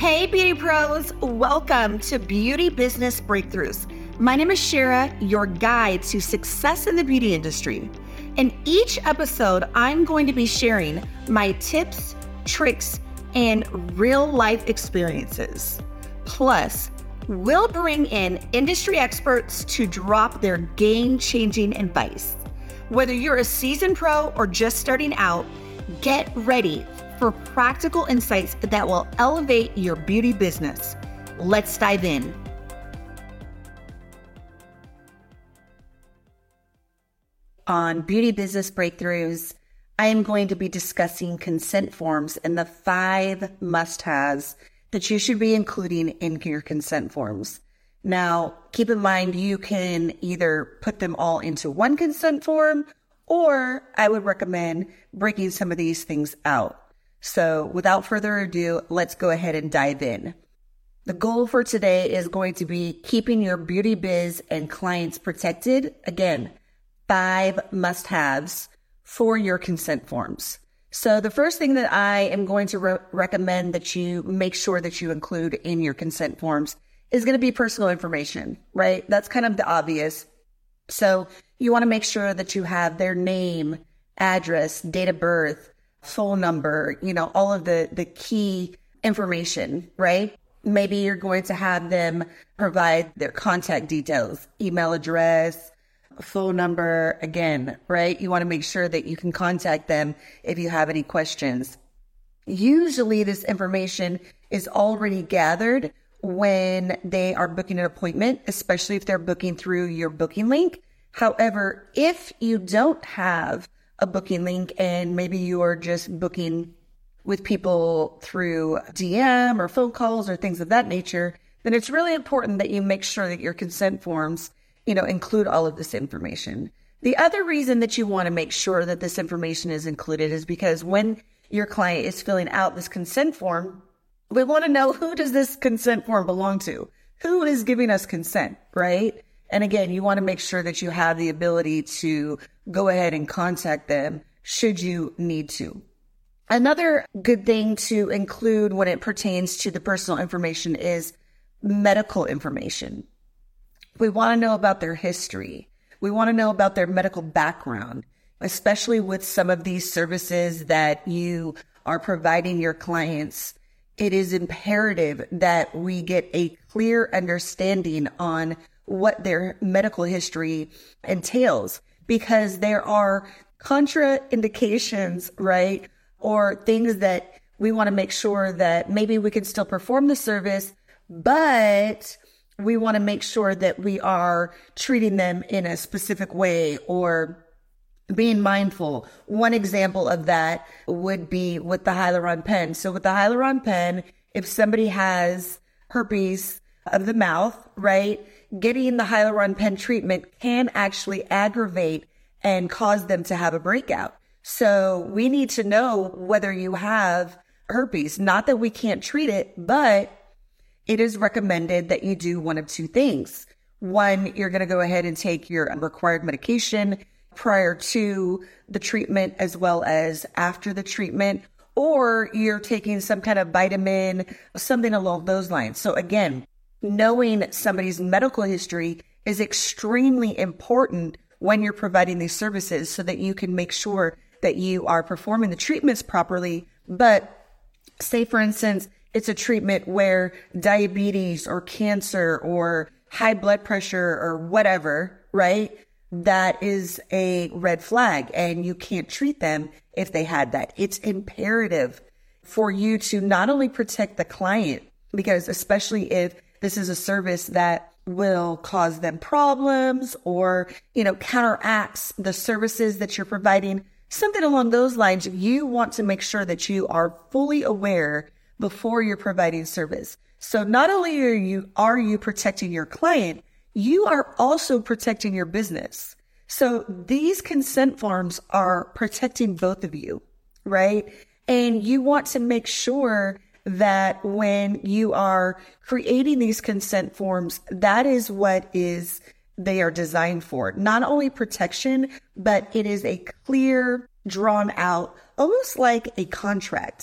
Hey, beauty pros, welcome to Beauty Business Breakthroughs. My name is Shara, your guide to success in the beauty industry. In each episode, I'm going to be sharing my tips, tricks, and real life experiences. Plus, we'll bring in industry experts to drop their game-changing advice. Whether you're a seasoned pro or just starting out, get ready for practical insights that will elevate your beauty business. Let's dive in. On Beauty Business Breakthroughs, I am going to be discussing consent forms and the 5 must-haves that you should be including in your consent forms. Now, keep in mind, you can either put them all into one consent form, or I would recommend breaking some of these things out. So without further ado, let's go ahead and dive in. The goal for today is going to be keeping your beauty biz and clients protected. Again, 5 must-haves for your consent forms. So the first thing that I am going to recommend that you make sure that you include in your consent forms is going to be personal information, right? That's kind of the obvious. So you want to make sure that you have their name, address, date of birth, phone number, all of the key information, right? Maybe you're going to have them provide their contact details, email address, phone number, again, right? You want to make sure that you can contact them if you have any questions. Usually this information is already gathered when they are booking an appointment, especially if they're booking through your booking link. However, if you don't have a booking link and maybe you are just booking with people through DM or phone calls or things of that nature, then it's really important that you make sure that your consent forms, include all of this information. The other reason that you want to make sure that this information is included is because when your client is filling out this consent form, we want to know, who does this consent form belong to? Who is giving us consent, right? And again, you want to make sure that you have the ability to go ahead and contact them should you need to. Another good thing to include when it pertains to the personal information is medical information. We want to know about their history. We want to know about their medical background, especially with some of these services that you are providing your clients. It is imperative that we get a clear understanding on what their medical history entails, because there are contraindications, right? Or things that we want to make sure that maybe we can still perform the service, but we want to make sure that we are treating them in a specific way or being mindful. One example of that would be with the Hyaluron pen. So with the Hyaluron pen, if somebody has herpes of the mouth, right, getting the Hyaluron pen treatment can actually aggravate and cause them to have a breakout. So we need to know whether you have herpes. Not that we can't treat it, but it is recommended that you do one of 2 things. One, you're going to go ahead and take your required medication prior to the treatment as well as after the treatment, or you're taking some kind of vitamin, something along those lines. So again, knowing somebody's medical history is extremely important when you're providing these services so that you can make sure that you are performing the treatments properly. But say, for instance, it's a treatment where diabetes or cancer or high blood pressure or whatever, right? That is a red flag and you can't treat them if they had that. It's imperative for you to not only protect the client, because especially if this is a service that will cause them problems or, counteracts the services that you're providing, something along those lines, you want to make sure that you are fully aware before you're providing service. So not only are you protecting your client, you are also protecting your business. So these consent forms are protecting both of you, right? And you want to make sure that when you are creating these consent forms, that is what they are designed for. Not only protection, but it is a clear, drawn out, almost like a contract.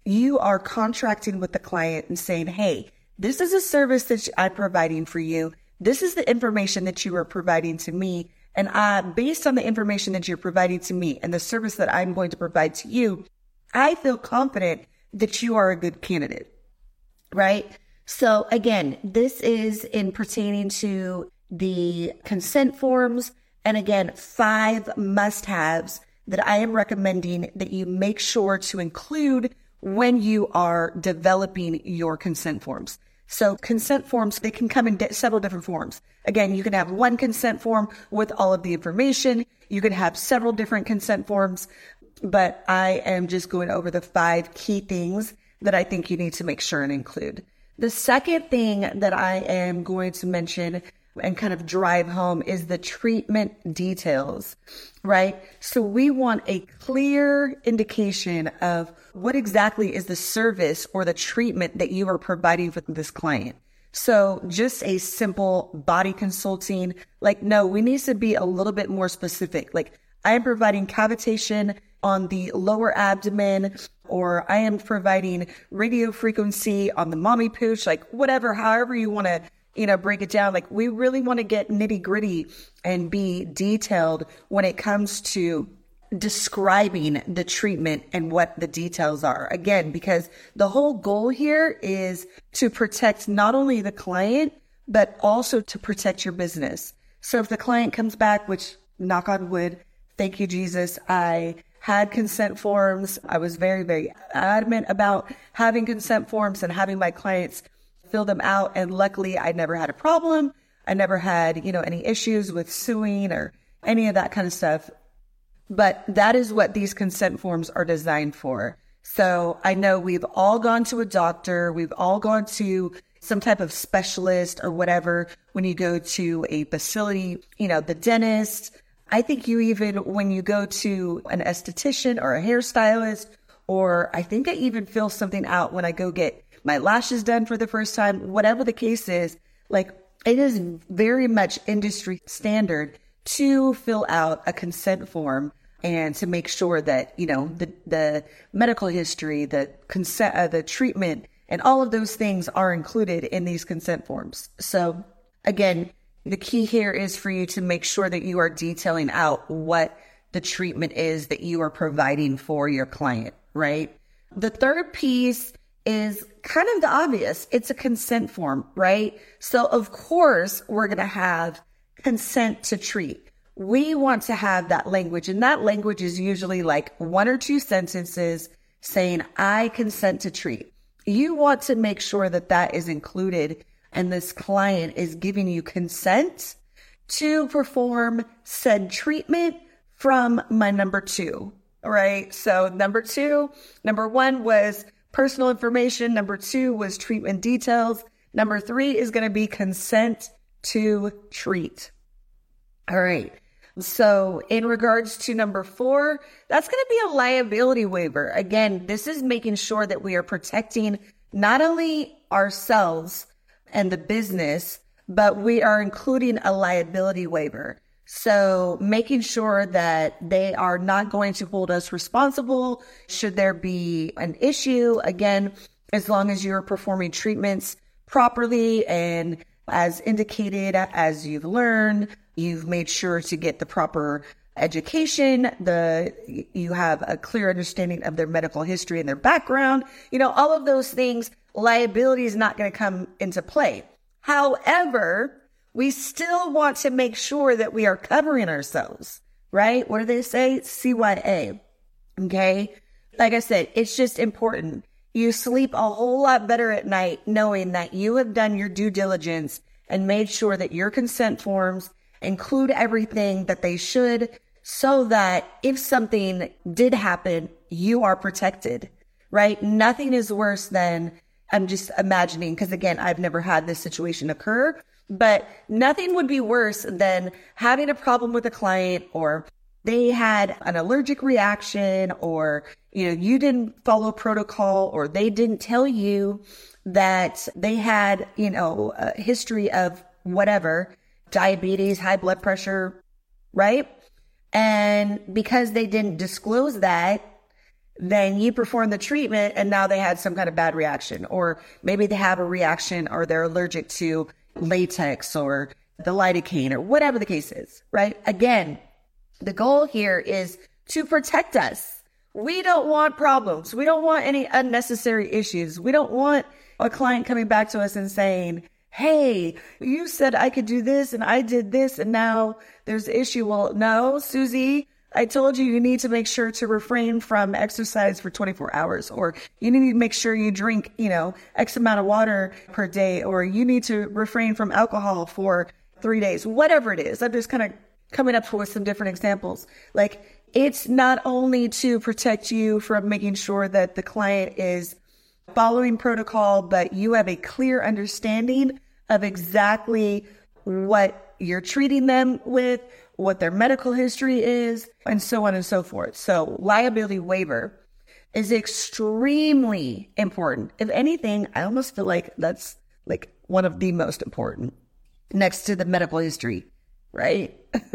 you are contracting with the client and saying, hey, this is a service that I'm providing for you. This is the information that you are providing to me. And based on the information that you're providing to me and the service that I'm going to provide to you, I feel confident that you are a good candidate, right? So again, this is in pertaining to the consent forms. And again, 5 must-haves that I am recommending that you make sure to include when you are developing your consent forms. So consent forms, they can come in several different forms. Again, you can have one consent form with all of the information. You can have several different consent forms, but I am just going over the 5 key things that I think you need to make sure and include. The second thing that I am going to mention and kind of drive home is the treatment details, right? So we want a clear indication of what exactly is the service or the treatment that you are providing for this client. So just a simple body consulting, like, no, we need to be a little bit more specific. Like, I am providing cavitation on the lower abdomen, or I am providing radio frequency on the mommy pooch, like whatever, however you want to, break it down. Like, we really want to get nitty gritty and be detailed when it comes to describing the treatment and what the details are. Again, because the whole goal here is to protect not only the client, but also to protect your business. So if the client comes back, which, knock on wood, thank you, Jesus, I had consent forms. I was very, very adamant about having consent forms and having my clients fill them out. And luckily, I never had a problem. I never had, any issues with suing or any of that kind of stuff. But that is what these consent forms are designed for. So I know we've all gone to a doctor. We've all gone to some type of specialist or whatever when you go to a facility, the dentist. I think when you go to an esthetician or a hairstylist, or I think I even fill something out when I go get my lashes done for the first time, whatever the case is, like, it is very much industry standard to fill out a consent form and to make sure that, the medical history, the consent, the treatment, and all of those things are included in these consent forms. So again, the key here is for you to make sure that you are detailing out what the treatment is that you are providing for your client, right? The third piece is kind of the obvious. It's a consent form, right? So of course, we're going to have consent to treat. We want to have that language, and that language is usually like 1 or 2 sentences saying, I consent to treat. You want to make sure that that is included, and this client is giving you consent to perform said treatment from my number 2, right? So number 1 was personal information. Number 2 was treatment details. Number 3 is going to be consent to treat. All right. So in regards to number 4, that's going to be a liability waiver. Again, this is making sure that we are protecting not only ourselves and the business, but we are including a liability waiver. So making sure that they are not going to hold us responsible should there be an issue. Again, as long as you're performing treatments properly and as indicated, as you've learned, you've made sure to get the proper education, you have a clear understanding of their medical history and their background, all of those things, liability is not going to come into play. However, we still want to make sure that we are covering ourselves, right? What do they say? CYA. Okay. Like I said, it's just important. You sleep a whole lot better at night knowing that you have done your due diligence and made sure that your consent forms include everything that they should, so that if something did happen, you are protected, right? Nothing is worse than, I'm just imagining, because again, I've never had this situation occur, but nothing would be worse than having a problem with a client, or they had an allergic reaction, or, you didn't follow protocol, or they didn't tell you that they had, a history of whatever, diabetes, high blood pressure, right? And because they didn't disclose that, then you perform the treatment and now they had some kind of bad reaction, or maybe they have a reaction or they're allergic to latex or the lidocaine or whatever the case is, right? Again, the goal here is to protect us. We don't want problems. We don't want any unnecessary issues. We don't want a client coming back to us and saying, hey, you said I could do this and I did this and now there's an issue. Well, no, Susie, I told you you need to make sure to refrain from exercise for 24 hours, or you need to make sure you drink, X amount of water per day, or you need to refrain from alcohol for 3 days, whatever it is. I'm just kind of coming up with some different examples. Like, it's not only to protect you from making sure that the client is following protocol, but you have a clear understanding of exactly what you're treating them with, what their medical history is, and so on and so forth. So liability waiver is extremely important. If anything, I almost feel like that's like one of the most important next to the medical history, right?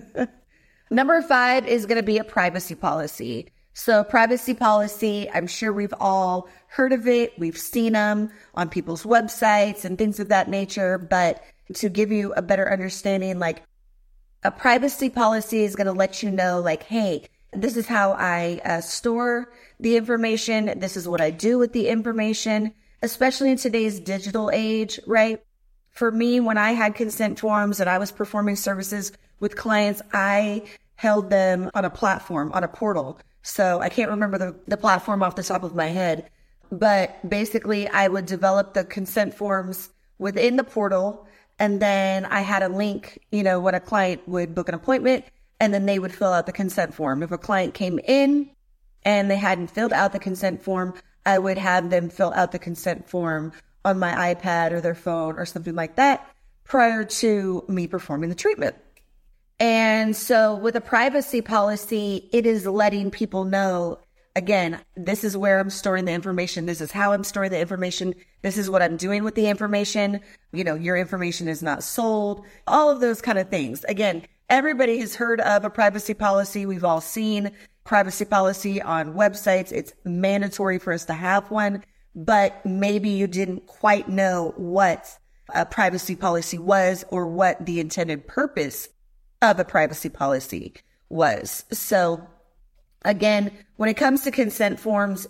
Number 5 is going to be a privacy policy. So privacy policy, I'm sure we've all heard of it. We've seen them on people's websites and things of that nature. But to give you a better understanding, like, a privacy policy is going to let you know, like, hey, this is how I store the information. This is what I do with the information, especially in today's digital age, right? For me, when I had consent forms and I was performing services with clients, I held them on a platform, on a portal. So I can't remember the platform off the top of my head, but basically I would develop the consent forms within the portal. And then I had a link, when a client would book an appointment, and then they would fill out the consent form. If a client came in and they hadn't filled out the consent form, I would have them fill out the consent form on my iPad or their phone or something like that prior to me performing the treatment. And so with a privacy policy, it is letting people know, again, this is where I'm storing the information. This is how I'm storing the information. This is what I'm doing with the information. Your information is not sold, all of those kind of things. Again, everybody has heard of a privacy policy. We've all seen privacy policy on websites. It's mandatory for us to have one, but maybe you didn't quite know what a privacy policy was or what the intended purpose of a privacy policy was. So again, when it comes to consent forms,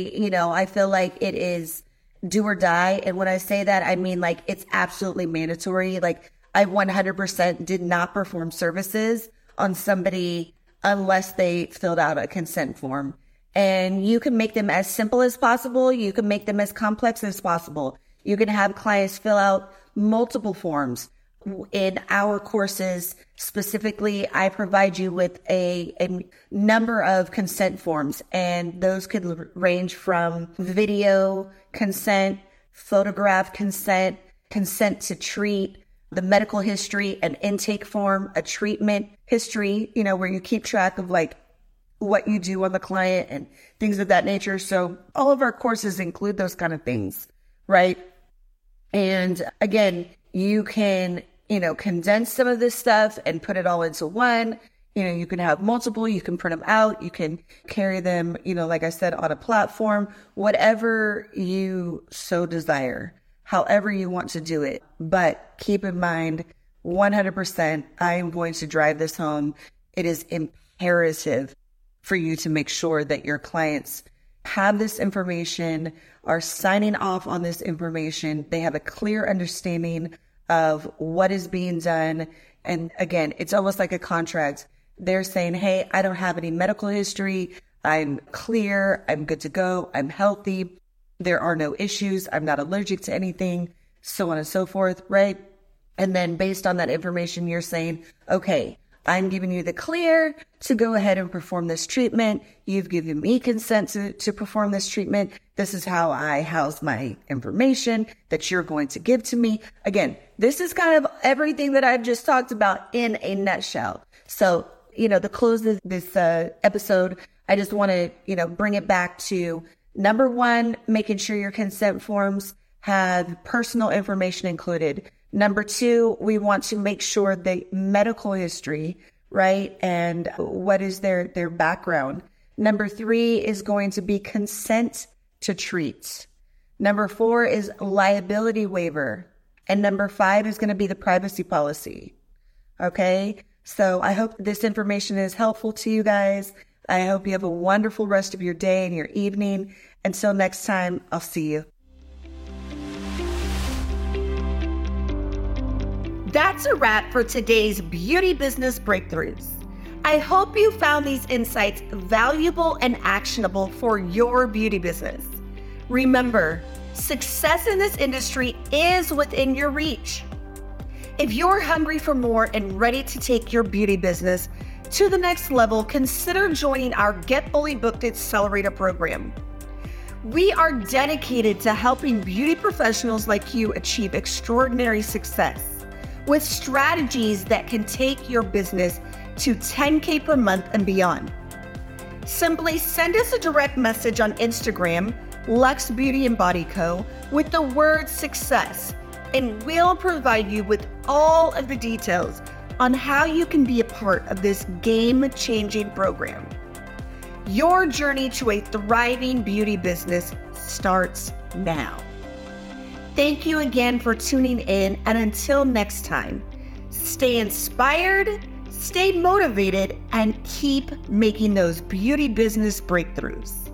I feel like it is do or die. And when I say that, I mean, like, it's absolutely mandatory. Like, I 100% did not perform services on somebody unless they filled out a consent form. And you can make them as simple as possible. You can make them as complex as possible. You can have clients fill out multiple forms. In our courses, specifically, I provide you with a number of consent forms, and those could range from video consent, photograph consent, consent to treat, the medical history, an intake form, a treatment history, where you keep track of like what you do on the client and things of that nature. So all of our courses include those kind of things, right? And again, you can, condense some of this stuff and put it all into one. You can have multiple, you can print them out, you can carry them, like I said, on a platform, whatever you so desire, however you want to do it. But keep in mind, 100%, I am going to drive this home. It is imperative for you to make sure that your clients have this information, are signing off on this information. They have a clear understanding of what is being done. And again, it's almost like a contract. They're saying, hey, I don't have any medical history. I'm clear. I'm good to go. I'm healthy. There are no issues. I'm not allergic to anything, so on and so forth, right? And then based on that information, you're saying, okay, I'm giving you the clear to go ahead and perform this treatment. You've given me consent to perform this treatment. This is how I house my information that you're going to give to me. Again, this is kind of everything that I've just talked about in a nutshell. So, to close this episode, I just want to, bring it back to number 1, making sure your consent forms have personal information included. Number 2, we want to make sure the medical history, right? And what is their background. Number 3 is going to be consent to treat. Number 4 is liability waiver. And number 5 is going to be the privacy policy. Okay? So I hope this information is helpful to you guys. I hope you have a wonderful rest of your day and your evening. Until next time, I'll see you. That's a wrap for today's Beauty Business Breakthroughs. I hope you found these insights valuable and actionable for your beauty business. Remember, success in this industry is within your reach. If you're hungry for more and ready to take your beauty business to the next level, consider joining our Get Fully Booked Accelerator program. We are dedicated to helping beauty professionals like you achieve extraordinary success with strategies that can take your business to $10K per month and beyond. Simply send us a direct message on Instagram, Luxe Beauty and Body Co., with the word success, and we'll provide you with all of the details on how you can be a part of this game-changing program. Your journey to a thriving beauty business starts now. Thank you again for tuning in, and until next time, stay inspired, stay motivated, and keep making those beauty business breakthroughs.